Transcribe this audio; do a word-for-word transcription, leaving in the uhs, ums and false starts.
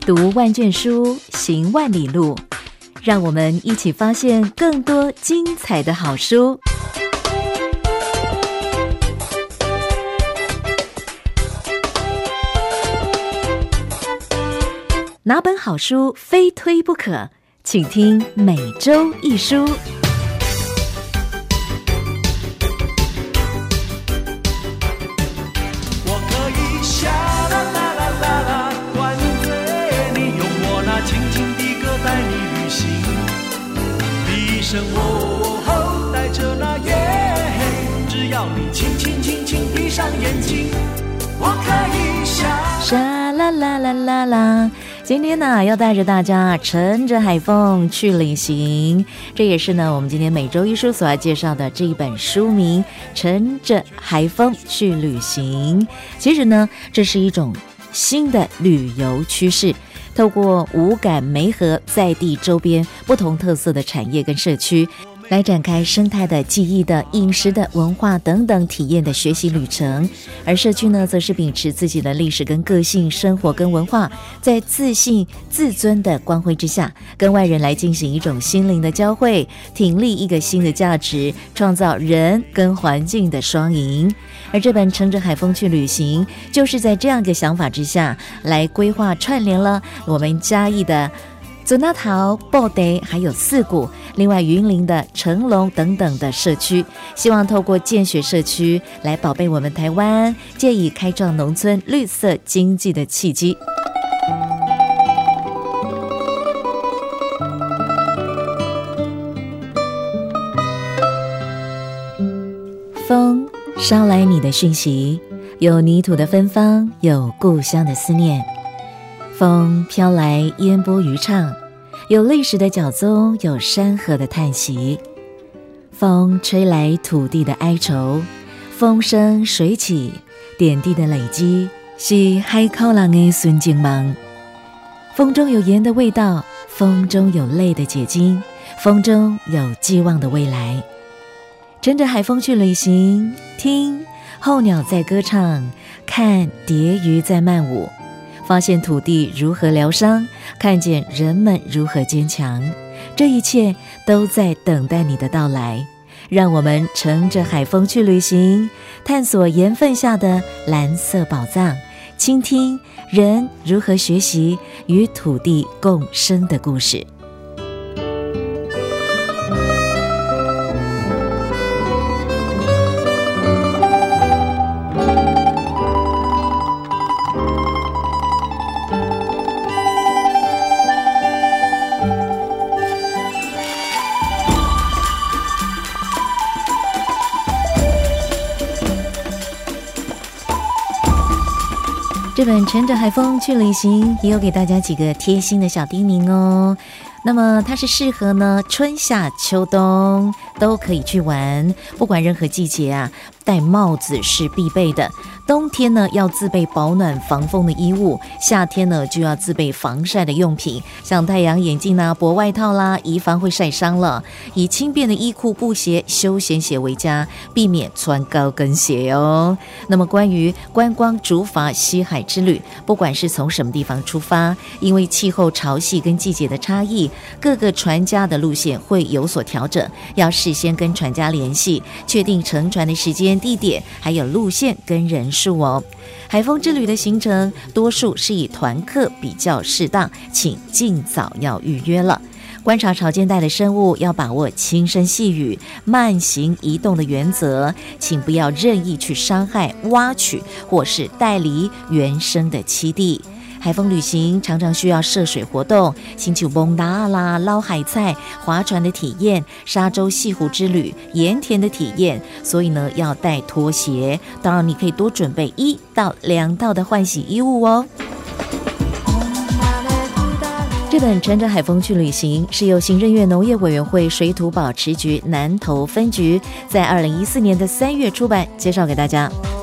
读万卷书，行万里路，让我们一起发现更多精彩的好书。哪本好书非推不可？请听每周一书。 我可以下啦啦啦啦啦，灌醉你，用我那轻轻的歌带你旅行。一生哦吼，带着那夜黑，只要你轻轻轻轻闭上眼睛，我可以下。 沙啦啦啦啦啦。今天呢，要带着大家乘着海风去旅行，这也是呢我们今天每周一书所要介绍的这一本书名《乘着海风去旅行》。其实呢，这是一种新的旅游趋势，透过五感媒合在地周边不同特色的产业跟社区，来展开生态的、记忆的、饮食的、文化等等体验的学习旅程。而社区呢，则是秉持自己的历史跟个性、生活跟文化，在自信自尊的光辉之下，跟外人来进行一种心灵的交汇，挺立一个新的价值，创造人跟环境的双赢。而这本乘着海风去旅行，就是在这样一个想法之下来规划串联了我们嘉义的祖纳桃、布袋还有四股，另外云林的成龙等等的社区，希望透过建学社区来宝贝我们台湾，借以开创农村绿色经济的契机。风捎来你的讯息，有泥土的芬芳，有故乡的思念。风飘来烟波渔唱，有历史的脚踪，有山河的叹息。风吹来土地的哀愁，风生水起，点滴的累积，是海口人的纯净梦。风中有盐的味道，风中有泪的结晶，风中有寄望的未来。乘着海风去旅行，听候鸟在歌唱，看蝶鱼在漫舞，发现土地如何疗伤，看见人们如何坚强，这一切都在等待你的到来。让我们乘着海风去旅行，探索盐分下的蓝色宝藏，倾听人如何学习与土地共生的故事。这本乘着海风去旅行也有给大家几个贴心的小叮咛哦。那么它是适合呢春夏秋冬都可以去玩，不管任何季节啊，戴帽子是必备的。冬天呢要自备保暖防风的衣物，夏天呢就要自备防晒的用品，像太阳眼镜啊、薄外套啦，以防会晒伤了。以轻便的衣裤、布鞋、休闲鞋为佳，避免穿高跟鞋哦。那么关于观光竹筏西海之旅，不管是从什么地方出发，因为气候、潮汐跟季节的差异，各个船家的路线会有所调整，要事先跟船家联系，确定乘船的时间、地点，还有路线跟人数哦。海风之旅的行程多数是以团客比较适当，请尽早要预约了。观察潮间带的生物，要把握轻声细语、慢行移动的原则，请不要任意去伤害、挖取或是带离原生的栖地。海风旅行常常需要涉水活动，像去蒙达啦、捞海菜、划船的体验、沙洲西湖之旅、盐田的体验，所以呢要带拖鞋。当然，你可以多准备一到两套的换洗衣物哦。这本乘着海风去旅行是由行政院农业委员会水土保持局南投分局在二零一四年的三月出版，介绍给大家。